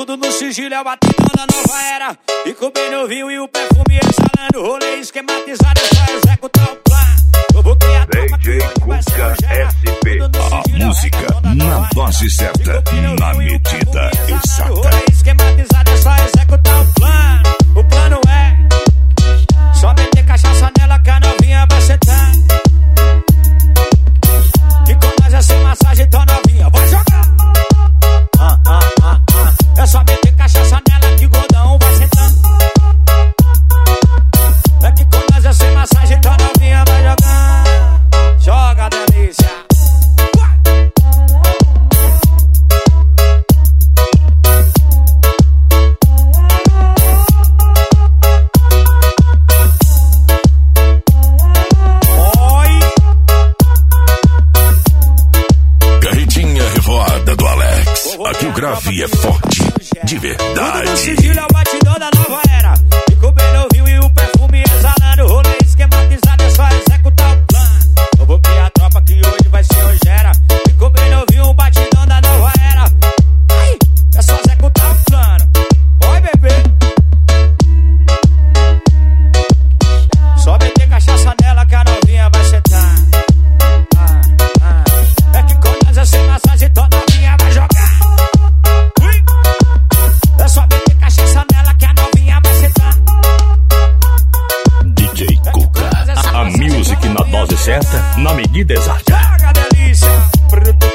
Tudo no sigilo, é o batidão da nova era. Fico bem novinho e o perfume exalando. Rolê esquematizado, é só executar o plano. Eu vou criar DJ Cuca SP. A música na dose certa, na medida exata. Rolê esquematizado, é só executar o plano. O plano é só meter cachaça nela que a novinha vai sentar. E com nós é sem massagem, então novinha vai jogar. É só meter cachaça nela que o gordão vai sentar. É que com nós é sem massagem, então novinha vai jogar. Joga, delícia. Carretinha revoada do Alex. Aqui o grave é forte, de verdade. Tudo no sigilo, é o batidão da nova era. Ficou bem novinho e o perfume exalando. Rolê esquematizado, é só executar o plano. Eu vou criar a tropa que hoje vai ser Rogera. Ficou bem novinho, o batidão da nova era. Ai, é só executar o plano. Oi, bebê. Só meter cachaça nela que a novinha vai sentar. É que com nós é sem massagem, então novinha vai jogar. É só meter cachaça nela que a novinha vai sentar. DJ Cuca, a music na dose certa, na medida exata. Joga, delícia.